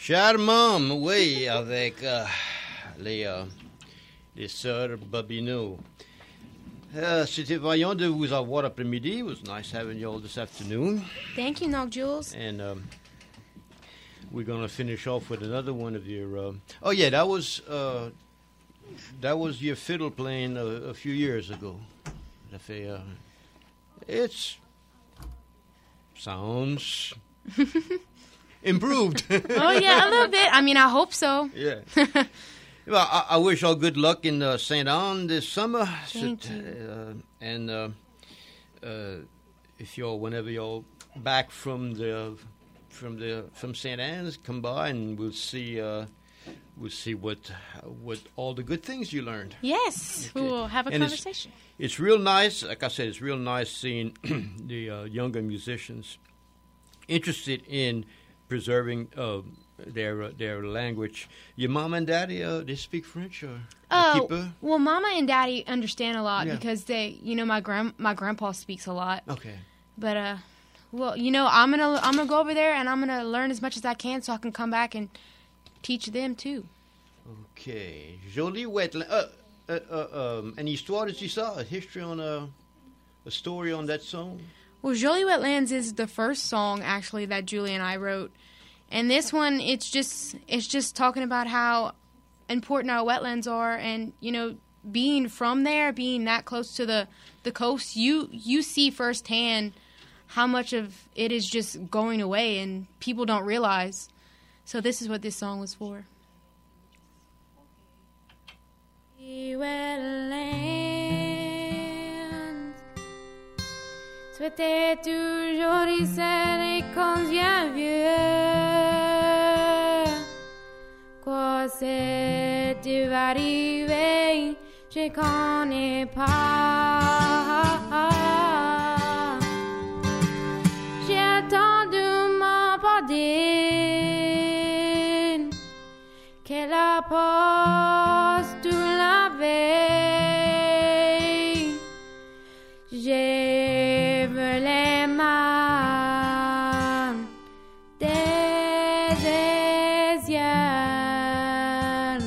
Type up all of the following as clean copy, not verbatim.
Charmant, oui, avec les sœurs Bobino. C'était vaillant de vous avoir après-midi. It was nice having you all this afternoon. Thank you, Nog Jules. And we're going to finish off with another one of your... oh, yeah, that was your fiddle playing a few years ago. Ça fait... it's... sounds... improved. Oh, yeah, a little bit. I mean, I hope so. Yeah. Well, I wish all good luck in St. Anne this summer. Thank you. And if whenever you're back from St. Anne's, come by and we'll see what all the good things you learned. Yes, Okay. we'll have a And conversation. It's real nice. Like I said, it's real nice seeing the younger musicians interested in preserving their language. Your mom and daddy, they speak French or Oh, well, Mama and Daddy understand a lot Yeah. because my grandpa speaks a lot. Okay. But well, I'm gonna go over there and I'm gonna learn as much as I can so I can come back and teach them too. Okay. Jolie Wetland. An histoire de ça? A history on a story on that song? Well, Jolie Wetlands is the first song actually that Julie and I wrote, and this one it's just talking about how important our wetlands are, and being from there, being that close to the coast, you see firsthand how much of it is just going away, and people don't realize. So this is what this song was for. Wetlands, souhaitais toujours y serrer quand je vieux. Quoi c'est-tu arrivé? Je connais pas. J'ai attendu ma padine, qu'elle la poste toute la veille. J'ai vu les mains des yeux.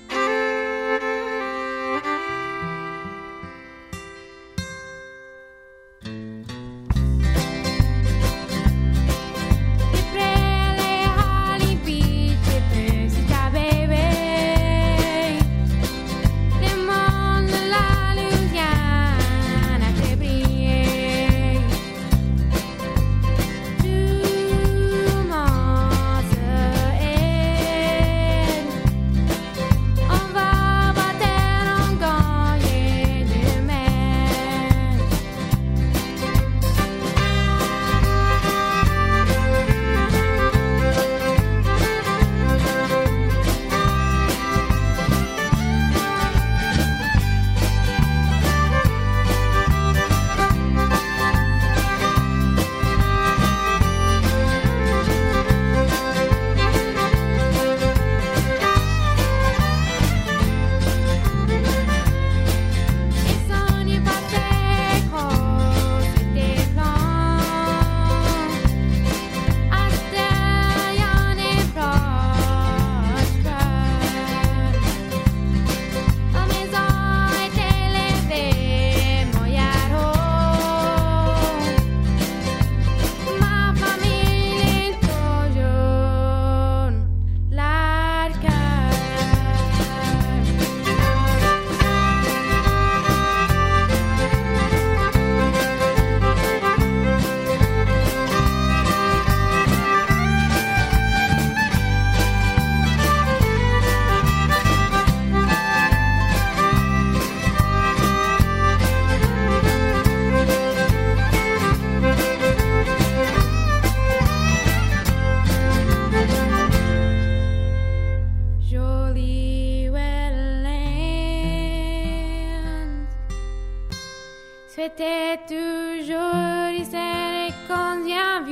Souhaitais toujours y serrer quand je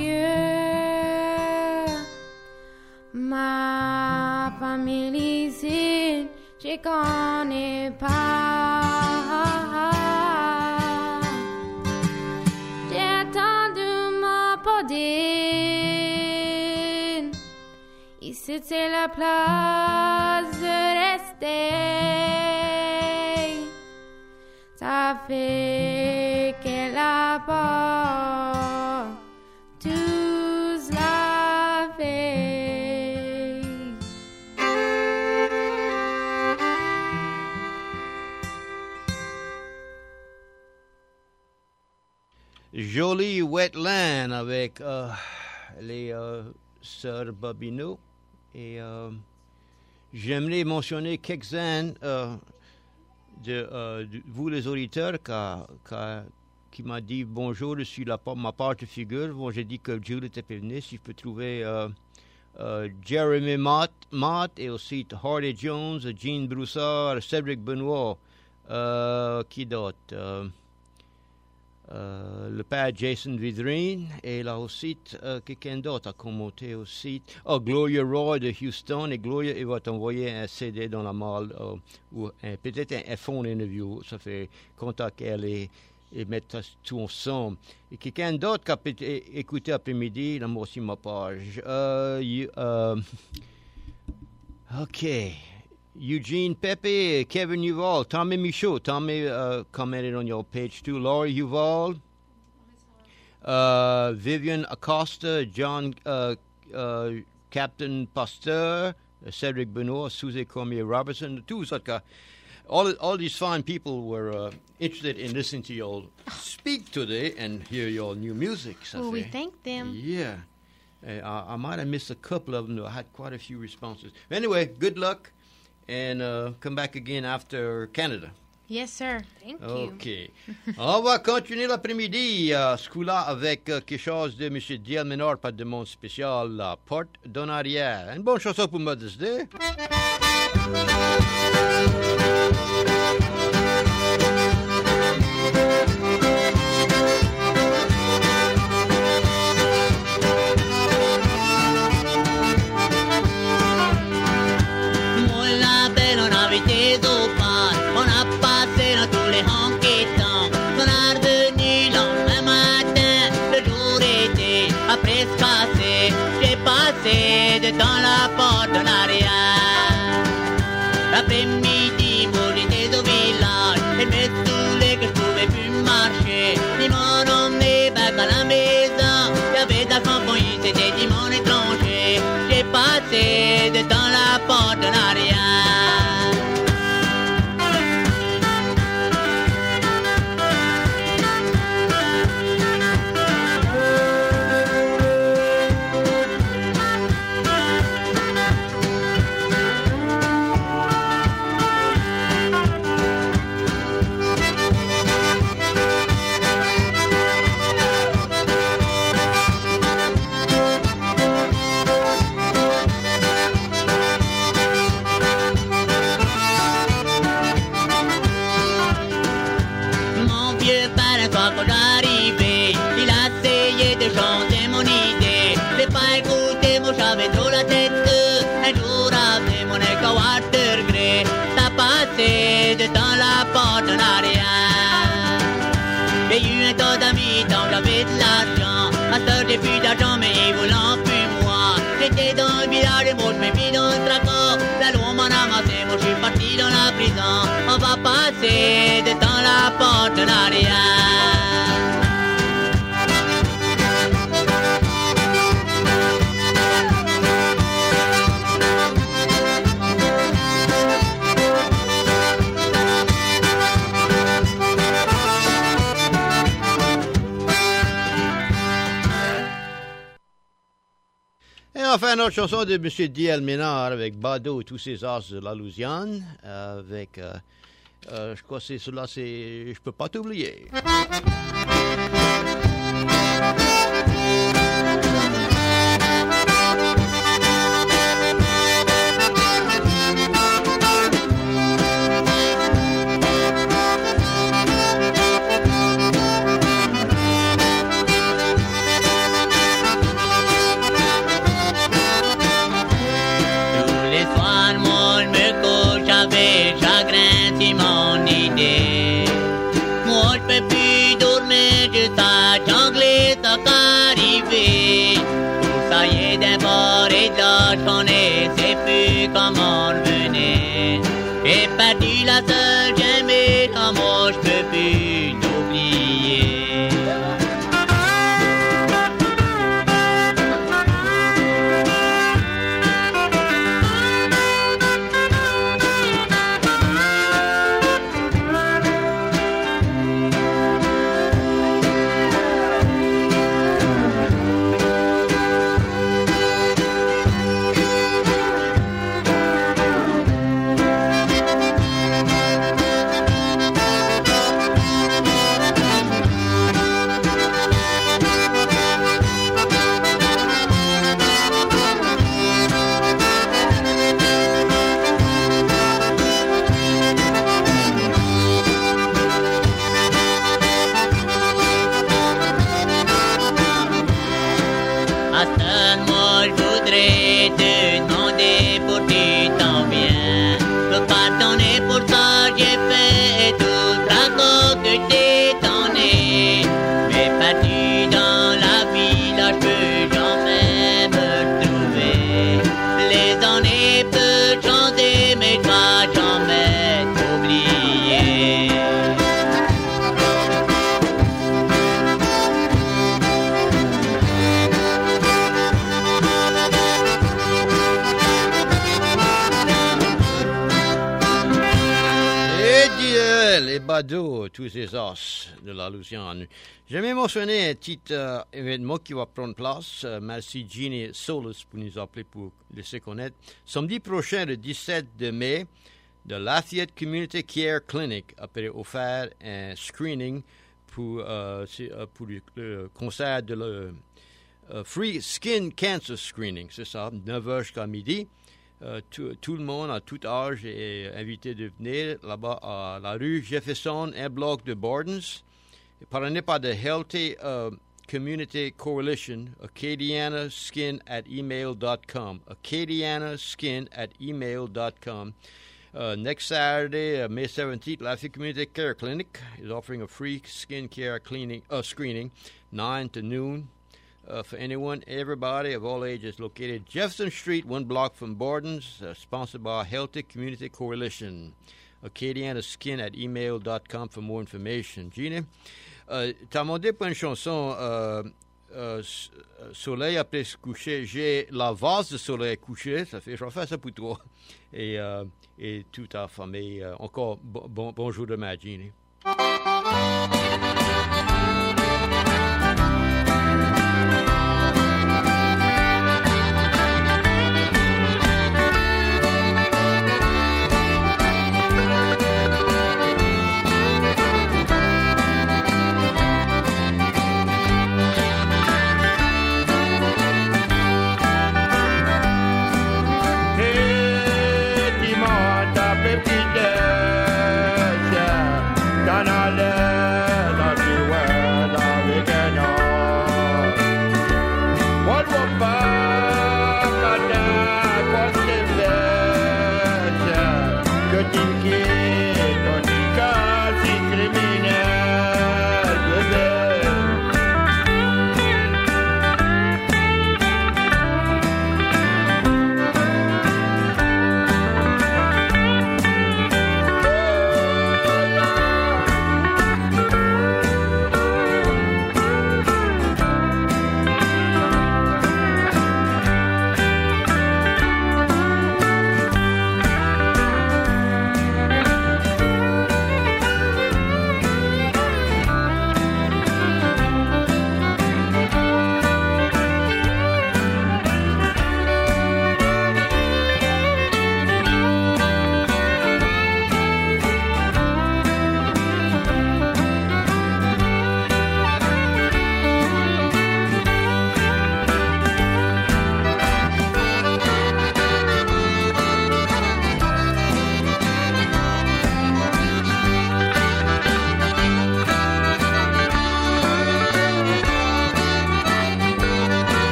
vieux. Ma famille ici, je connais pas. J'ai attendu ma podine. Ici c'est la place de rester. Ça fait qu'elle a pas tous la veille. Jolie Wetland avec les sœurs Bobino. Et j'aimerais mentionner quelques-uns de vous les auditeurs qui m'a dit bonjour sur ma page de figure. Bon, j'ai dit que Julie était venu. Si je peux trouver Jeremy Mott et aussi Hardy Jones, Jean Broussard, Cédric Benoit, qui d'autre? Le père Jason Vidrine et là aussi quelqu'un d'autre a commenté aussi. Gloria Roy de Houston, et Gloria il va t'envoyer un CD dans la malle ou peut-être un phone interview. Ça fait contact elle et mettre tout ensemble. Et quelqu'un d'autre qui a écouté après-midi, là moi aussi ma page. OK. Eugene Pepe, Kevin Uval, Tommy Michaud. Tommy commented on your page too. Laurie Uval, Vivian Acosta, John Captain Pasteur, Cedric Benoit, Susie Cormier Robertson. All these fine people were interested in listening to your speak today and hear your new music. Well, we thank them. Yeah. I might have missed a couple of them, though. I had quite a few responses. Anyway, good luck. And come back again after Canada. Yes, sir. Thank you. OK. On va continuer l'après-midi ce coup-là avec quelque chose de M. Diel Ménard, pas de demande spéciale, la Porte d'en arrière. Une bonne chanson pour Mother's Day. Dans la porte en arrière. L'après-midi, moi j'étais au village. Elle me saoulait que je pouvais plus marcher. Ils m'ont emmené back à la maison. Y'avais de la compagnie, c'était dimanche étranger. J'ai passé dans la porte en arrière. J'avais trop la tête, un jour après mon écho Watergrey, t'as passé dans la porte en arrière. J'ai eu un tas d'amis dont j'avais de l'argent, à cette heure j'ai plus d'argent mais ils voulant plus moi. J'étais dans le village et moi je me vis dans le tracas, la loi m'en a amassé, moi je suis parti dans la prison. On va passer dans la porte en arrière. Et enfin, notre chanson de M. Diel Ménard avec Bado et tous ses as de la Louisiane. Avec, je crois que c'est cela, c'est Je peux pas t'oublier. Moi je peux plus dormir, je t'ai janglé ta carte. comment revenir. Et perdu la seule j'aimais, comment je peux plus t'oublier. Tous ces os de la Louisiane. J'aimerais mentionner un petit événement qui va prendre place. Merci Jeannie Solis pour nous appeler pour laisser connaître. Samedi prochain, le 17 de mai, de Lafayette Community Care Clinic a offert un screening pour le concert de le Free Skin Cancer Screening. C'est ça, 9h jusqu'à midi. Tout le monde, à tout âge, est invité de venir là-bas à la rue Jefferson, un bloc de Bordens. Parrainé par the Healthy Community Coalition, acadianaskin@email.com. acadianaskin@email.com. Next Saturday, May 17th, Lafayette Community Care Clinic is offering a free skin care screening, 9 to noon. For anyone, everybody of all ages, located Jefferson Street, 1 block from Bordens, sponsored by Healthy Community Coalition. acadianaskin@email.com for more information. Gina, t'as demandé pour une chanson Soleil après se coucher. J'ai la vase de Soleil couché, ça fait, je vais faire ça pour toi et toute ta famille. Encore bonjour demain, Gina.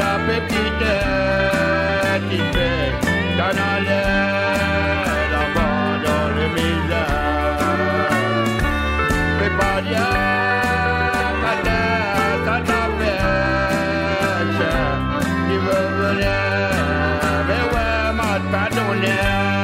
Dans la misa Preparia Kata Tata Becha Nivavana Bewa Matadone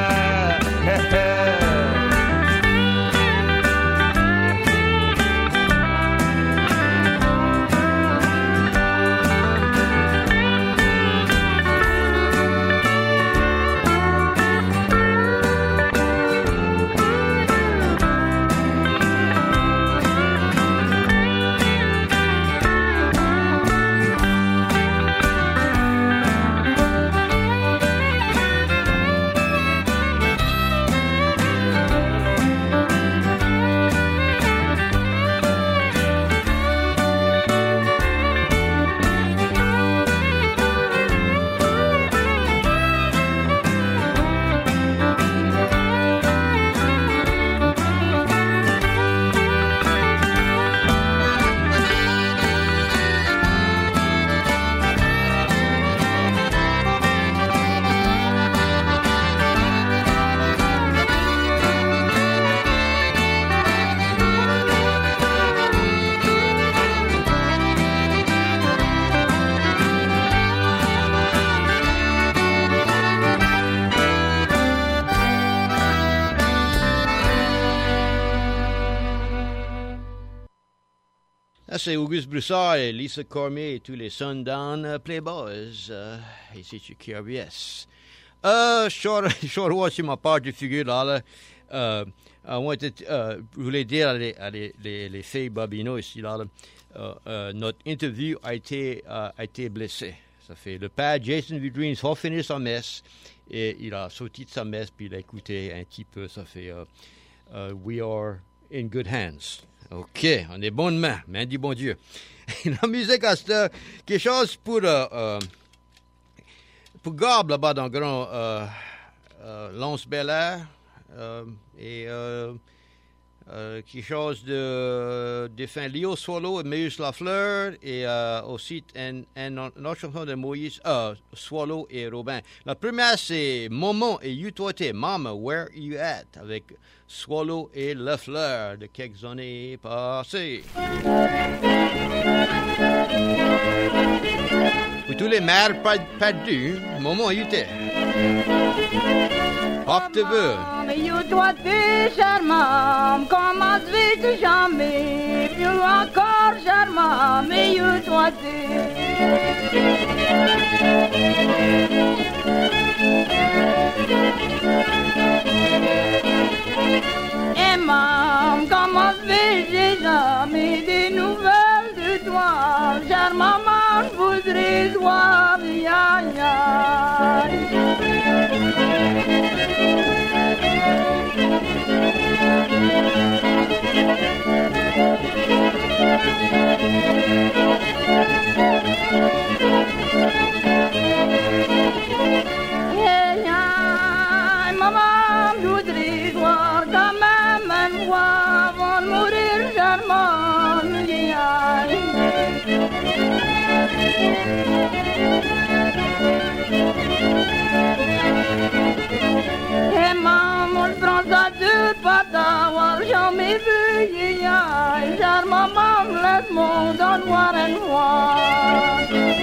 C'est Auguste Broussard et Lisa Cormier et tous les Sundown Playboys ici chez KRBS. Short watch sur ma part de figure là. Je voulais dire à les filles Babino ici là, notre interview a été blessée. Ça fait le père Jason Vidrine a fini sa messe et il a sorti de sa messe puis il a écouté un petit peu. Ça fait We are in good hands. OK, on est bonne main du bon Dieu. La musique, c'est quelque chose pour Garbe, là-bas, dans le grand Lance Belair, et quelque chose de fin Léo Swallow et Meus Lafleur, et aussi une autre chanson de Moïse, Swallow et Robin. La première, c'est Maman et You Toité, Mama, Where You At, avec Swallow et Lafleur de quelques années passées. Pour tous les mères perdus, Maman, You Toité. Hop de vœux. You Toité, charmant, comment vais-tu jamais? Plus encore charmant, mais You Toité. Et maman, comment vais-je jamais des nouvelles de toi? Chère maman, je voudrais voir, maman, je voudrais voir quand même une fois avant de mourir, charmant, et maman, je prends ça deux pattes à voir jamais vu, chère maman, laisse-moi d'en voir une fois.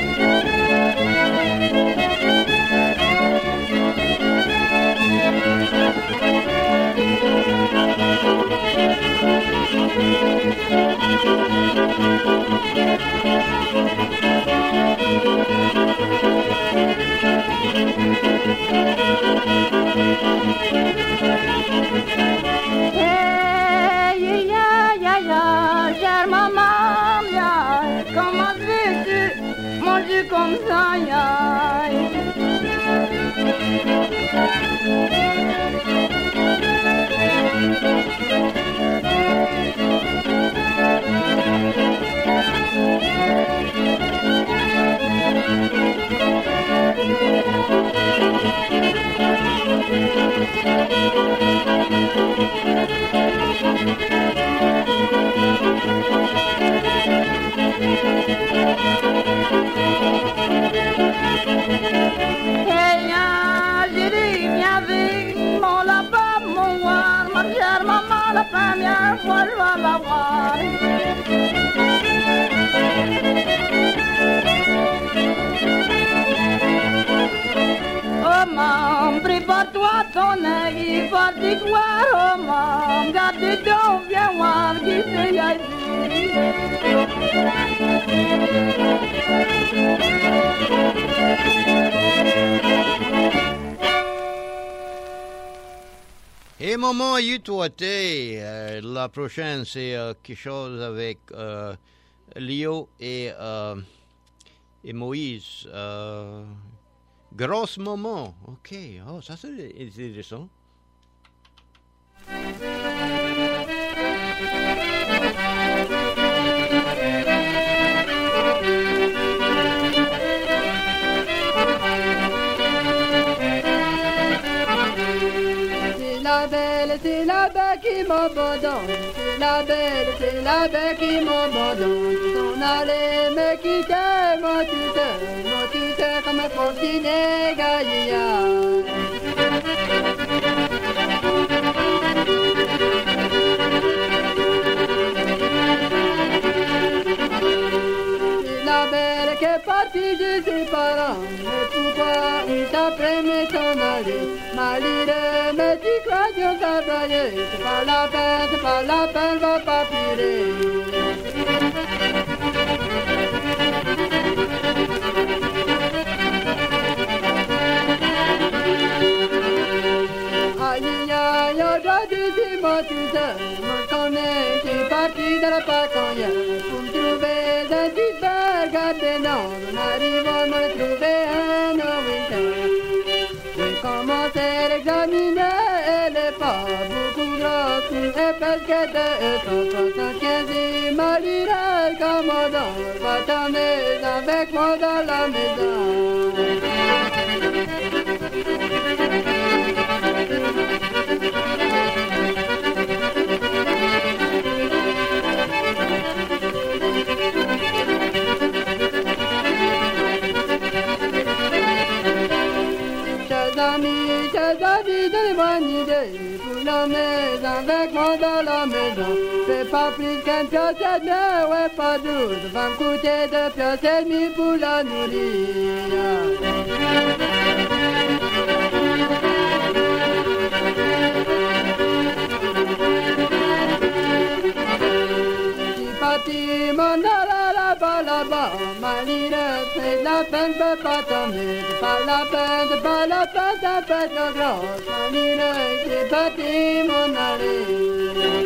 Hey, chère maman, comment vas-tu? pas l'avoir. Oh maman, prépare-toi ton air, il va t'y croire. Oh maman, garde donc, viens voir qui c'est Yazi. Et maman, Yutuate, la prochaine c'est quelque chose avec Léo et Moïse. Grosse maman, ok. Oh, ça c'est intéressant. C'est la belle qui m'abandonne, c'est la belle qui m'abandonne. Son allée me quitter, mon tuteur, comme un fortinet gaillard. C'est la belle qui est partie de ses parents, mais pourquoi il s'apprenait s'en aller? Malire, mais tu crois que ça braille, c'est pas la peine, va pas pleurer. Aïe, aïe, aujourd'hui c'est moi tout seul, mon connaît, j'ai parti dans la pacogne, pour me trouver un petit bar gardénon, on arrive à me trouver un winter. J'ai commencé à l'examiner, elle n'est pas beaucoup grosse, et parce que 275 il m'a liré commandant, va t'amener avec moi dans la maison. Chers amis, donnez-moi une idée pour l'emmener avec moi dans la maison. C'est pas plus qu'un piocette, mais ouais, pas douze. Va me coûter 2 piastres et demi pour la nourrir. Parti mon là-bas, ma ligne, c'est la peine, peut pas tomber, c'est pas la peine, ça peut être grosse, ma ligne, c'est parti mon allée.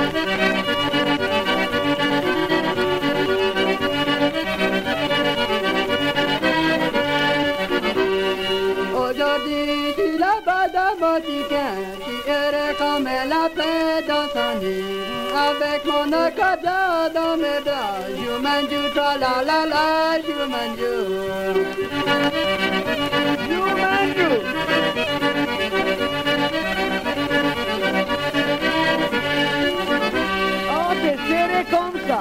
Aujourd'hui, tu là-bas dans mon tiquin, tu heureux comme la paix dans son lit. Avec mon accordion dans mes bras, je m'enjoue, tra la la la, je m'enjoue. Je m'enjoue. Oh, t'es serré comme ça.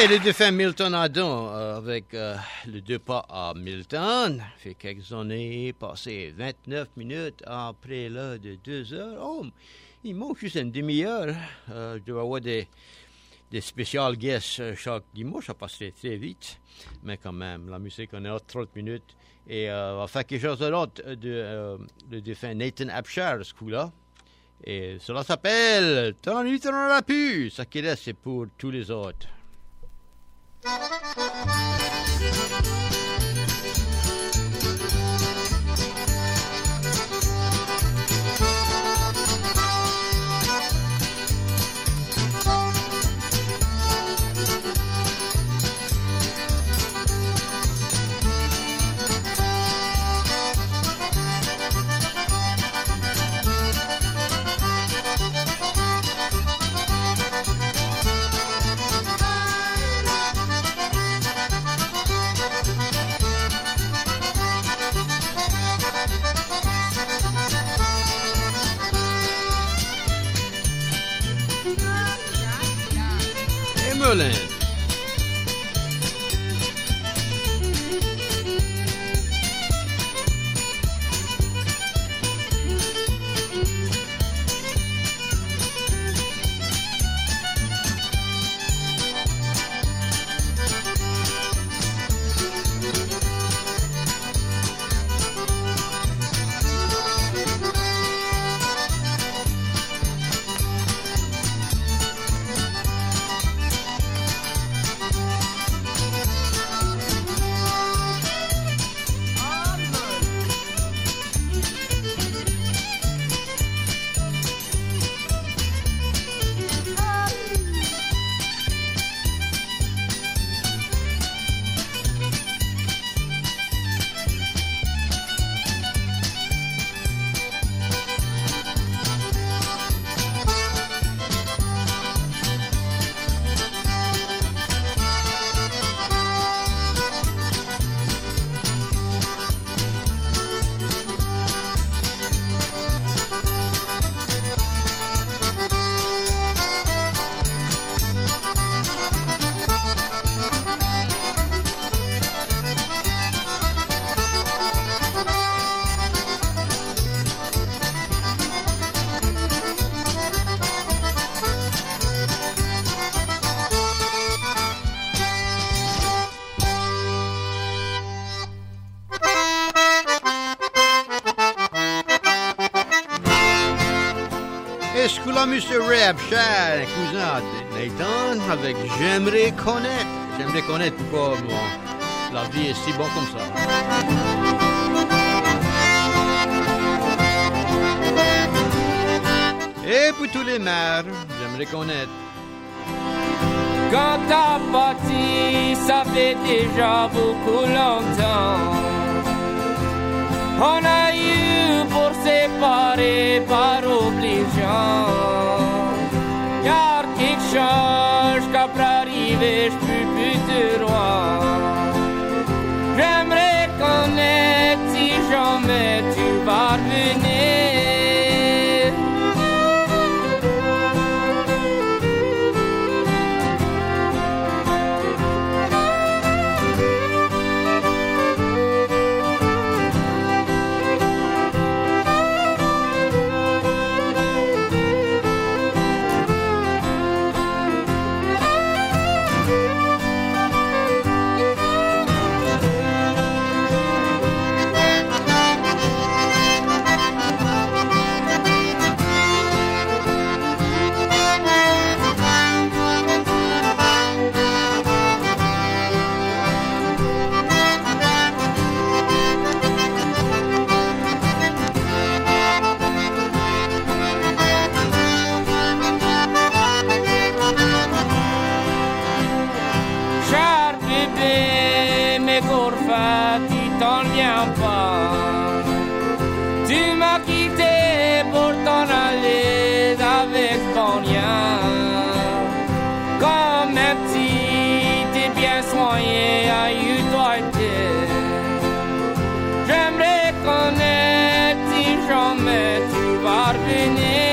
Et le défunt Milton Adam, avec le deux pas à Milton, fait quelques années, passé 29 minutes après l'heure de 2 heures. Oh, il manque juste une demi-heure. Je dois avoir des spécial guests chaque dimanche, ça passerait très vite. Mais quand même, la musique, on est à 30 minutes. Et on va faire quelque chose d'autre de le défunt Nathan Abshire, ce coup-là. Et cela s'appelle « Ton nuit, on l'a pu ». Ça qui reste, c'est pour tous les autres. Merlin. Escoula Monsieur Ray Abshire, cousin de Nathan, avec J'aimerais connaître pourquoi la vie est si bonne comme ça. Et pour tous les maires, j'aimerais connaître. Quand t'as parti, ça fait déjà beaucoup longtemps. On a eu pour séparer par obligeant. Car quelque chose qu'après arriver, je peux plus te voir. J'aimerais connaître si jamais tu vas revenir. Tu m'as quitté pour t'en aller avec ton lien. Comme un petit, t'es bien soigné, aïe-toi j'aimerais connaître si jamais tu vas revenir.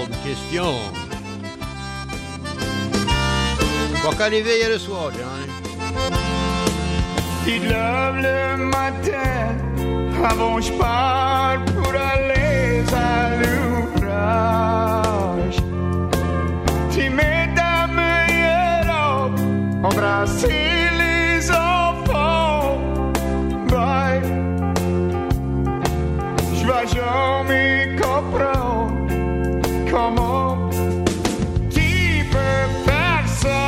hors de question. Quoi qu'arriver hier le soir, Johnny? Il lève le matin, avant je pars pour aller à l'ouvrage. Tu mets ta meilleure robe, embrasser les enfants. Bye. Je vais jamais comprendre comment tu peux faire ça.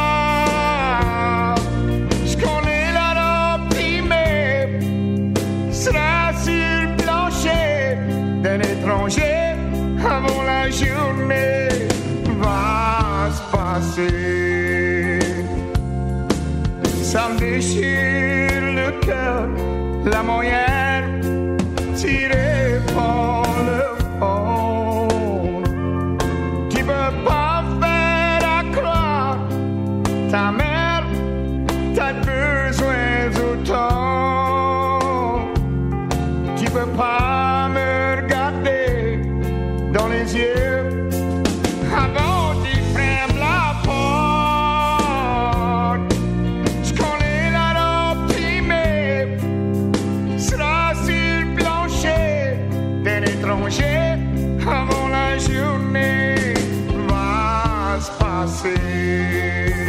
Je connais la robe primée, sera sur le plancher d'un étranger avant la journée va se passer. Ça me déchire le cœur, la moyenne tirée par le fond. Tu peux pas faire croire ta mère t'as besoin d'autant. Tu peux pas me regarder dans les yeux avant d'y fermer la porte. Je connais la robe primée, sera sur le plancher d'un étranger avant la journée va se passer.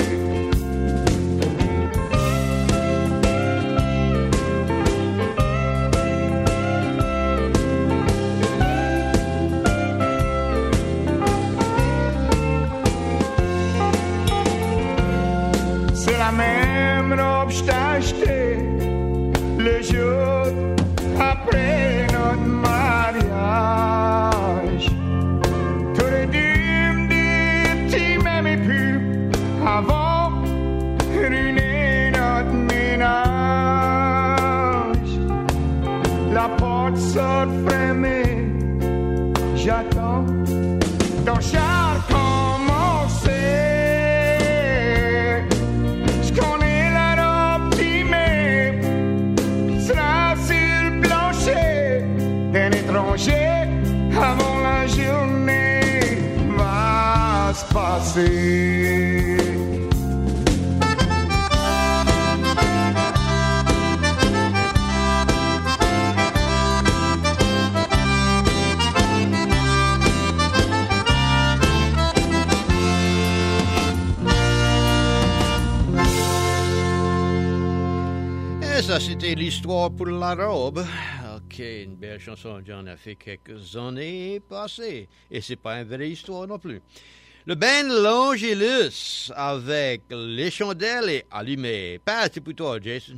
C'est la même robe que je t'ai achetée le jour après notre mariage. T'aurais dû me dire tu m'aimais plus avant de ruiner notre ménage. La porte sort fermée, j'attends ton char commencer. Je connais la robe primée, sera sur le plancher d'un étranger avant la journée va se passer. Et ça, c'était l'histoire pour la robe. Ok, une belle chanson, John a fait quelques années passées. Et c'est pas une vraie histoire non plus. Le band L'Angelus avec les chandelles et allumées. Passe pour toi, Jason.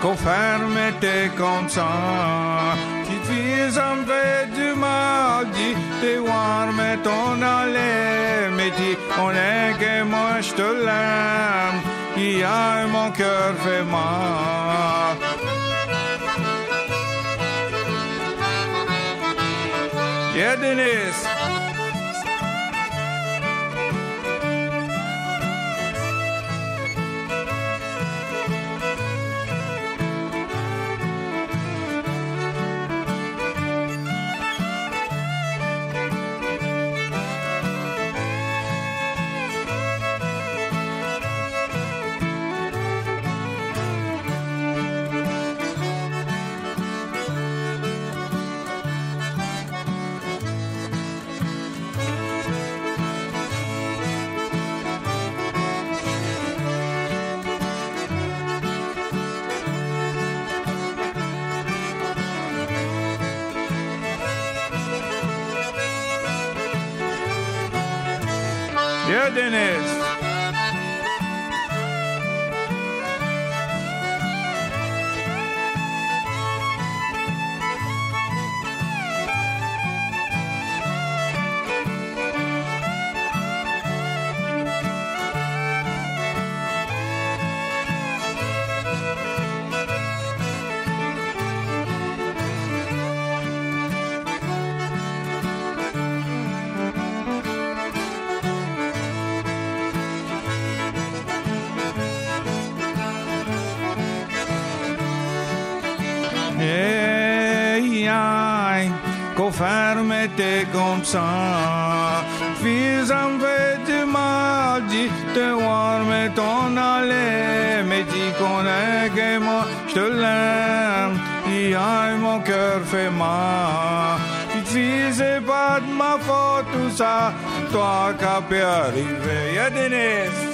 qu'on ferme tes comme ça. Petite fille, ça me fait du mal, dis, t'es voir, mais ton allée, mais dis, on est que moi je te l'aime, qui a mon cœur fait mal. Yeah, Denise. Yeah, Dennis. Hey, aïe, qu'on ferme tes comme ça. Fils, ça me fait du mal, dis, te voir, mais ton aller, mais dis qu'on est que moi, je te l'aime, et aïe, mon cœur fait mal. Petite fille, c'est pas de ma faute, tout ça, toi qui as pu arriver. Y'a Denise.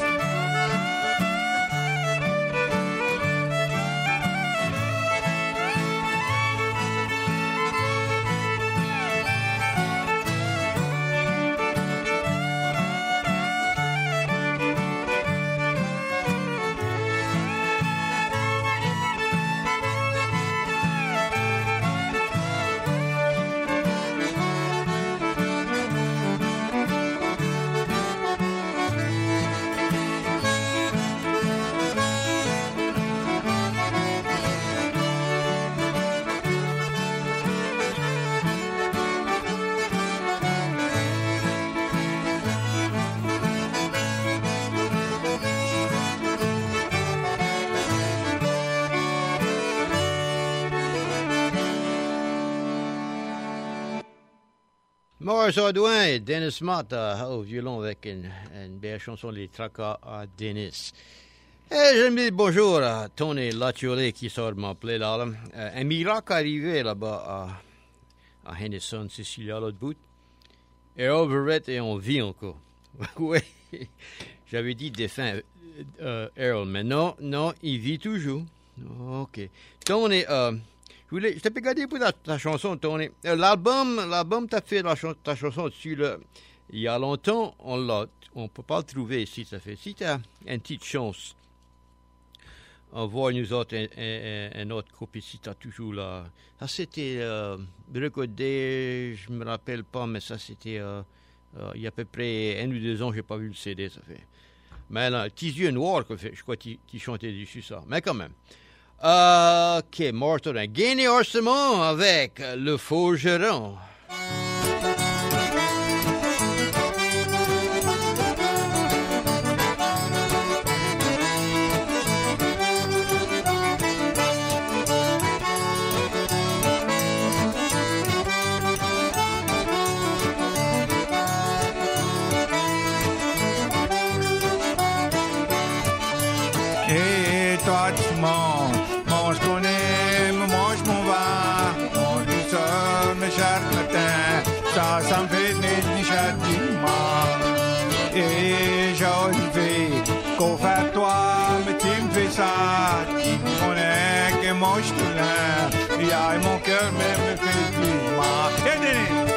Maurice Audouin et Dennis Mott au violon avec une belle chanson, Les Tracas à Dennis. Et je me dis bonjour à Tony Laciolé qui sort de mon play là. Un miracle arrivé là-bas à Henderson, Sicile, à l'autre bout. Et Overett et on vit encore. Oui, j'avais dit défunt Errol, mais non, il vit toujours. OK. Tony, je t'ai regardé pour ta chanson, Tony. L'album, t'as fait ta chanson dessus, là. Il y a longtemps, on peut pas le trouver ici, ça fait. Si t'as une petite chance, on voit nous autres un autre copie ici, t'as toujours là. Ça, c'était recordé, je me rappelle pas, mais ça, c'était il y a à peu près 1 ou 2 ans, j'ai pas vu le CD, ça fait. Mais là, Tes yeux noirs, je crois qu'il chantait dessus ça. Mais quand même. OK, Morton, Gagné Orsemont avec Le Forgeron. Et toi tu mange ton aime, mange mon vin, mon douceur, mes chers matins, ça me fait des châtiments. Et j'ai enlevé qu'au fait toi, mais tu me fais ça, tu me connais que moi je te l'aime, et mon cœur même me fait du mal. Et Denis.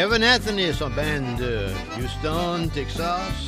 Kevin Anthony et son band de Houston, Texas.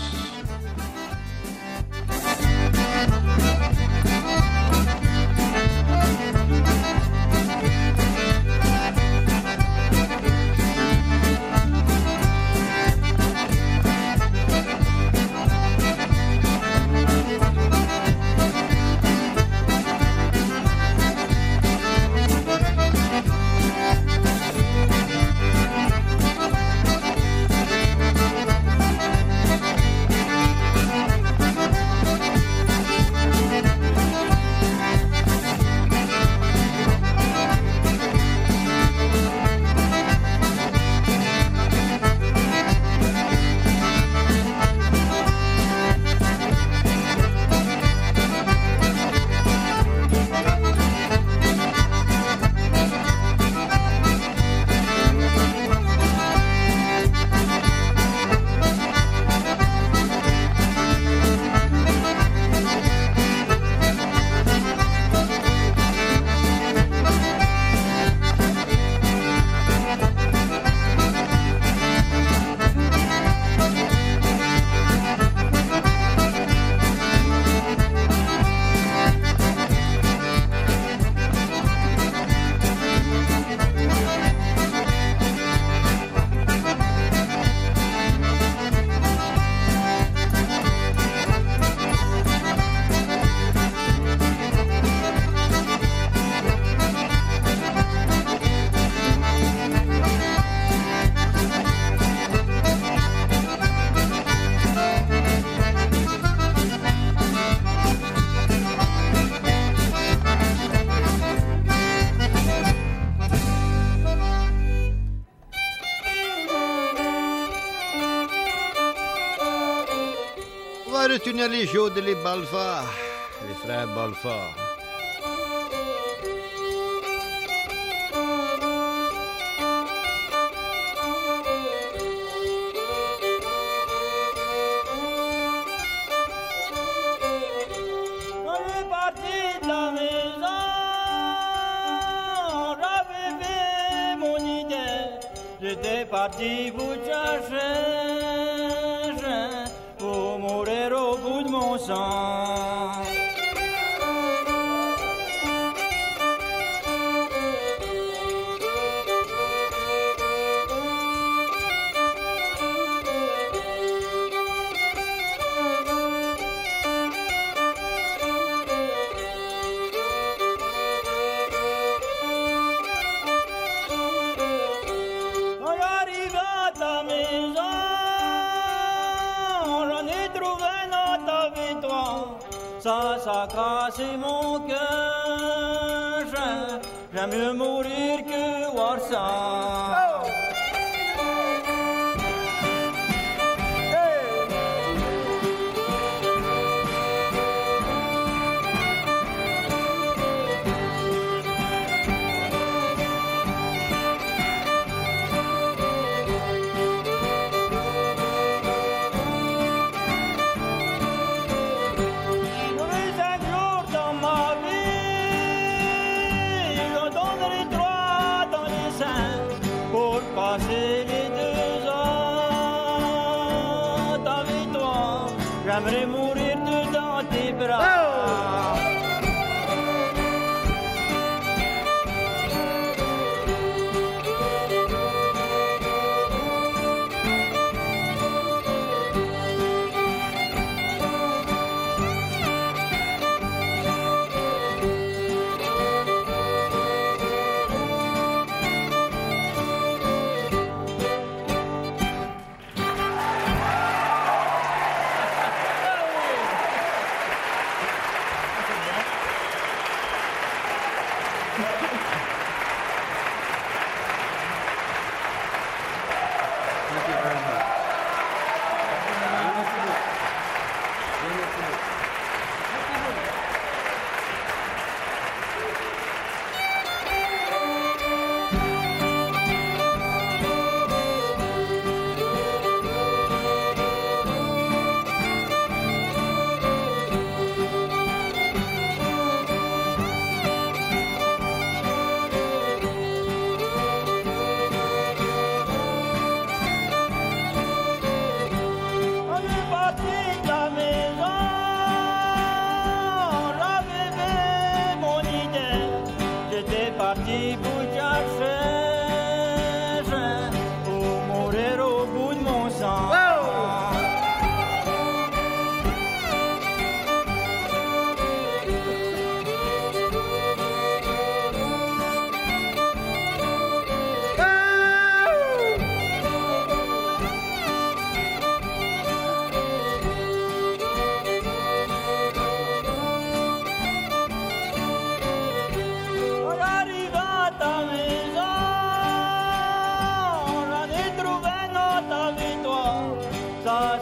va retourner les jours de les Balfa, les frères Balfa. J'étais parti vous chercher pour mourir au bout de mon sang. Ça casse mon cœur, j'aime mieux mourir que voir ça. J'aimerais mourir dedans tes bras.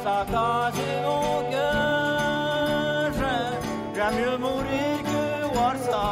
ça casse mon cœur. J'aime mieux mourir que voir ça.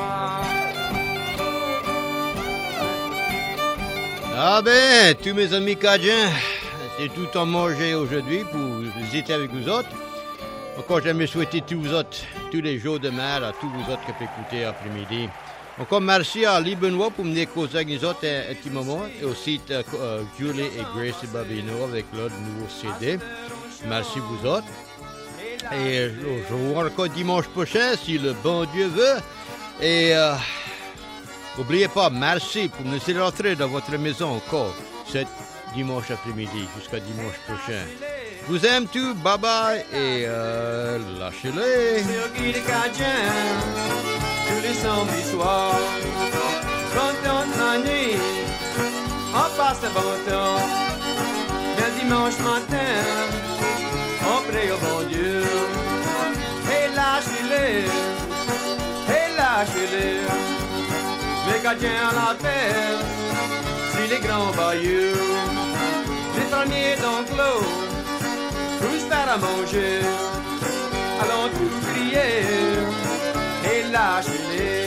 Ah ben, tous mes amis Cajuns, c'est tout en manger aujourd'hui pour visiter avec vous autres. Encore, j'aimerais souhaiter tous vous autres, tous les jours de mer, à tous vous autres qui peuvent écouter après-midi. Encore merci à Lee Benoît pour venir causer avec nous autres un petit moment. Et aussi Julie et Grace et Babino avec leur nouveau CD. Merci vous autres. Et je vous vois encore dimanche prochain, si le bon Dieu veut. Et n'oubliez pas, merci pour nous laisser rentrer dans votre maison encore ce dimanche après-midi jusqu'à dimanche prochain. Je vous aime tous, bye bye et lâchez-les. Sur Guy les Cajuns, tous les samedis soirs, content de la nuit, on passe un bon temps. Le dimanche matin, on prie au bon Dieu. Et lâchez-les, les Cajuns à la terre, sur les grands bayous, les fermiers d'enclos. Tous faire à manger, allons tous crier et lâchez-les.